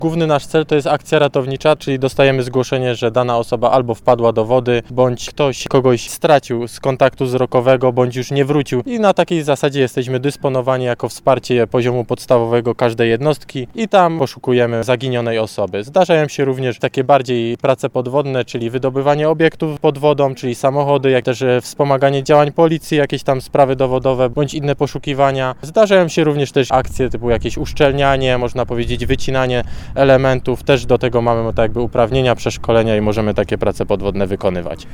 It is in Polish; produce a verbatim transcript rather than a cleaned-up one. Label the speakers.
Speaker 1: Główny nasz cel to jest akcja ratownicza, czyli dostajemy zgłoszenie, że dana osoba albo wpadła do wody, bądź ktoś kogoś stracił z kontaktu wzrokowego, bądź już nie wrócił. I na takiej zasadzie jesteśmy dysponowani jako wsparcie poziomu podstawowego każdej jednostki i tam poszukujemy zaginionej osoby. Zdarzają się również takie bardziej prace podwodne, czyli wydobywanie obiektów pod wodą, czyli samochody, jak też wspomaganie działań policji, jakieś tam sprawy dowodowe, bądź inne poszukiwania. Zdarzają się również też akcje typu jakieś uszczelnianie, można powiedzieć wycinanie elementów. Też do tego mamy tak jakby uprawnienia, przeszkolenia i możemy takie prace podwodne wykonywać.